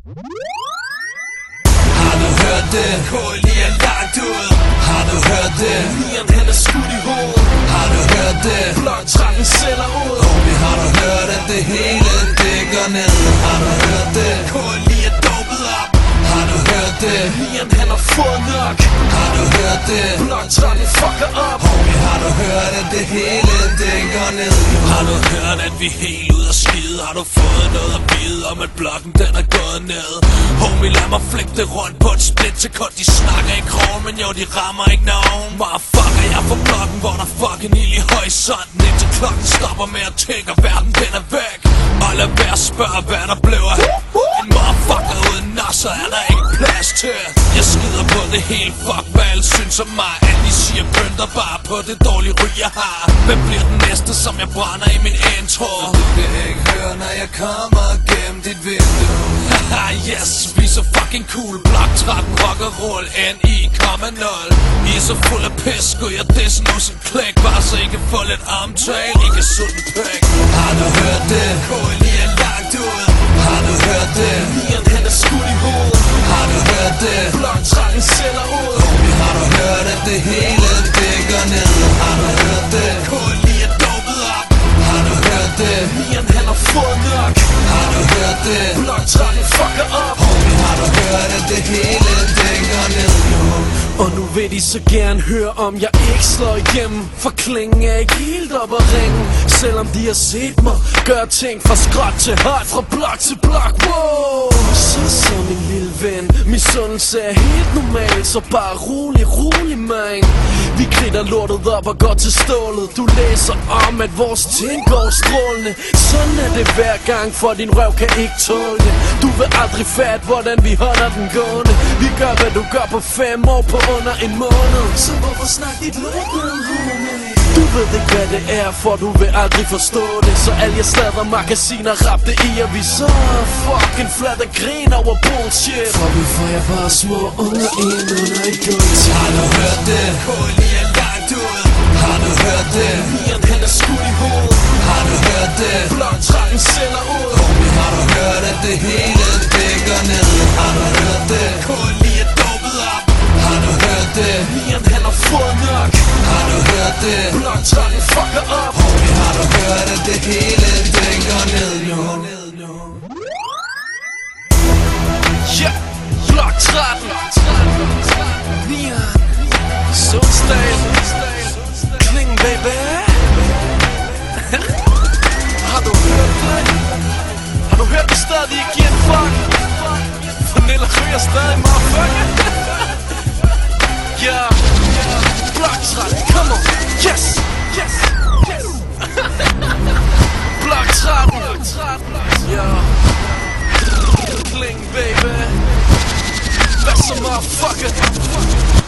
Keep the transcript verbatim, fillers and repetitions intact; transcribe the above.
Har du hørt det? K L er langt ud. Har du hørt det? Nieren han er skudt i hovedet. Har du hørt det? Blok tretten sælger ud. Homie, har du hørt at det hele det går ned? Har du hørt det? K L er dopet op. Har du hørt det? Nieren han har fået nok. Har du hørt det? Blok tretten fucker op. Homie, har du hørt at det hele det går ned? Har du hørt at vi er helt ud af skide? Har du fået noget at vide om at blokken den er gået ned? Homie, lad mig flække det rundt på et splitsekund. De snakker i krogen, men jo de rammer ikke nogen. Motherfucker, jeg får blokken, hvor der fucking ild i horisonten. Indtil klokken stopper med at tænke, og verden den er væk. Og lad være at spørge, hvad der blev af en motherfucker uden nosser er der ikke plads til. Jeg skider på det hele, fuck hvad alle synes om mig. Alle de siger pynter bare på det dårlige ryg jeg har. Hvem bliver den næste, som jeg brænder i min intro? Du kan ikke høre, når jeg kommer gennem dit vindue. Haha, yes, vi er så fucking cool. Blok tretten, rock'n'roll, N I komma nul. I er så fuld af pis, skulle jeg disse nu som klæk. Bare så I kan få lidt omtale, I kan sutte en pæk. Har du hørt det? K L er langt ud. Har du hørt det? Nieren han er skudt i hovedet. Har du hørt det? Blok tretten sælger ud. Homie, har du hørt at det hele det går ned? Har du hørt det? K L er dopet op. Har du hørt det? Nieren han har fået nok. Har du hørt det? Blok tretten fucker op. Homie, har du hørt at det hele det går ned? Og nu vil de så gerne høre om jeg ikke slår igennem. For klingen er ikke helt op at ringe. Selvom de har set mig gøre ting fra skråt til højt, fra blok til blok, wow. Så så min lille ven, misundelse er helt normal. Så bare rolig, rolig man. Vi kritter lortet op og går til stålet. Du læser om at vores ting går strålende. Sådan er det hver gang, for din røv kan ikke tåle det. Du vil aldrig fatte hvordan vi holder den gående. Vi gør hvad du gør på fem år på under en måned. Så hvorfor snakke dit lort med homie? Du ved ikke hvad det er, for du vil aldrig forstå det. Så alle jeg slader magasiner, rap det i og vi så fucking flat og grin over bullshit. For vi får jeg bare små unger ind under et gulv. Har du hørt det? K L er langt ud. Har du hørt det? Nieren han er skudt i hovedet. Har du hørt det? Blok tretten sælger ud. Homie, har du hørt at det hele det går ned? Har du hørt det? K L er dopet op. Har du hørt det? Nieren han har fået nok. Har du hørt det? Blok tretten fucker op. Homie, har du hørt at det hele det går ned nu? Ja, Blok tretten Nieren Sundsdal Kling baby. Har du hørt det? Har du hørt det stadig ikke giver en fuck? Vanilla ryger stadig motherfucker. Ja, Blok tretten, come on, yes, yes, yes. Blok tretten, ja. Kling baby. Hvad så motherfucker?